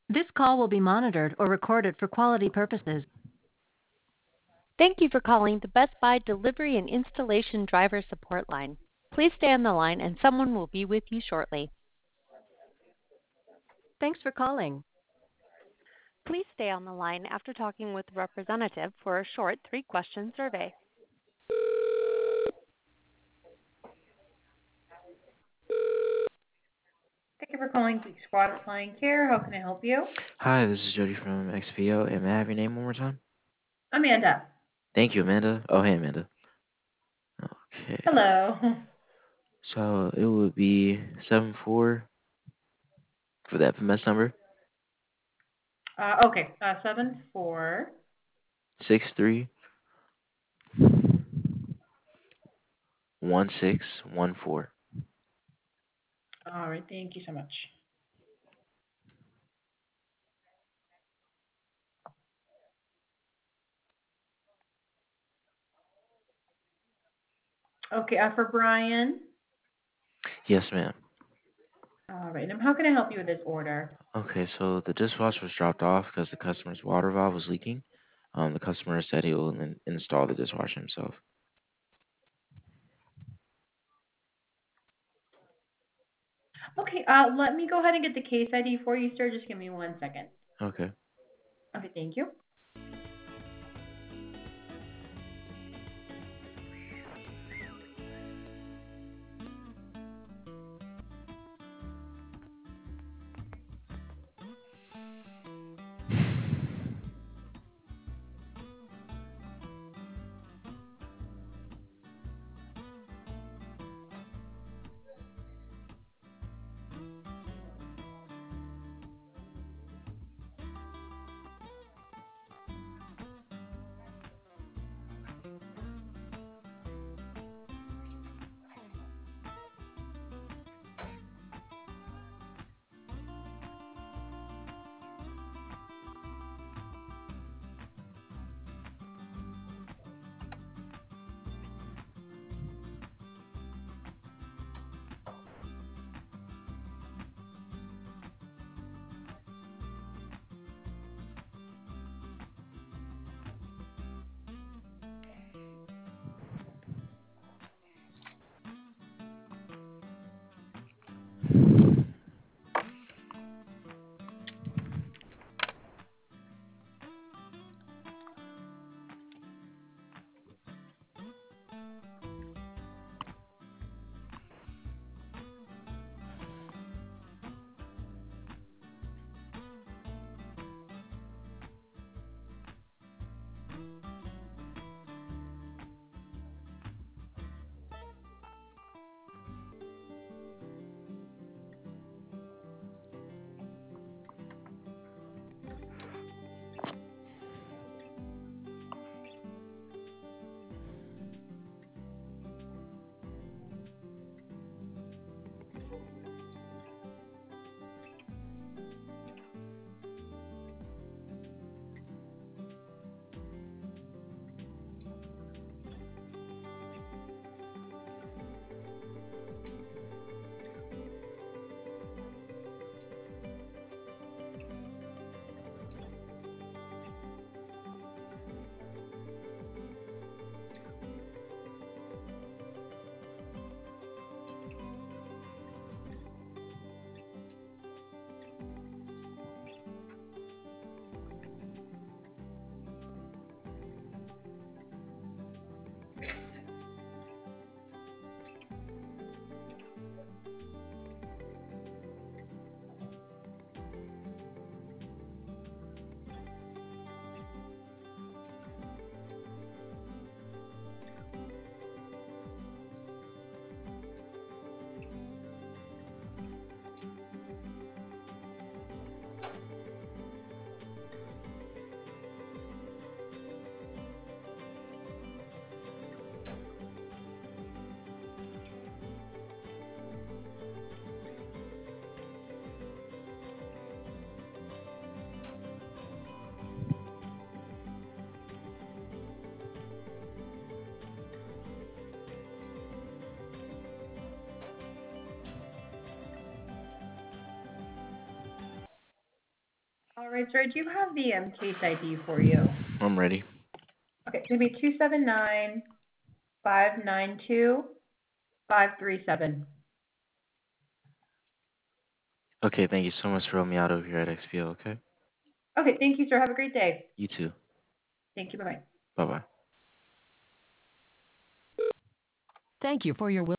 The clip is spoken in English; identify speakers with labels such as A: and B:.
A: This call will be monitored or recorded for quality purposes.
B: Thank you for calling the Best Buy Delivery and Installation Driver Support Line. Please stay on the line and someone will be with you shortly.
A: Thanks for calling.
B: Please stay on the line after talking with a representative for a short 3-question survey.
C: Thank you for calling Geek Squad Applying Care. How can I help you?
D: Hi, this is Jody from XPO. And may I have your name one more time?
C: Amanda.
D: Thank you, Amanda. Oh, hey, Amanda. Okay.
C: Hello.
D: So it would be 74 for the FMS number.
C: Okay. 74.
D: 63 1614.
C: All right. Thank you so much. Okay. For Brian.
D: Yes, ma'am.
C: All right. How can I help you with this order?
D: Okay, so the dishwasher was dropped off because the customer's water valve was leaking. The customer said he will install the dishwasher himself.
C: Okay. Let me go ahead and get the case ID for you, sir. Just give me 1 second.
D: Okay.
C: Okay. Thank you. All right, sir, I do have the case ID for you.
D: I'm ready.
C: Okay, it's gonna be 279-592-537.
D: Okay, thank you so much for helping me out over here at XPO, okay?
C: Okay, thank you, sir. Have a great day.
D: You too.
C: Thank you. Bye-bye.
D: Bye-bye.
A: Thank you for your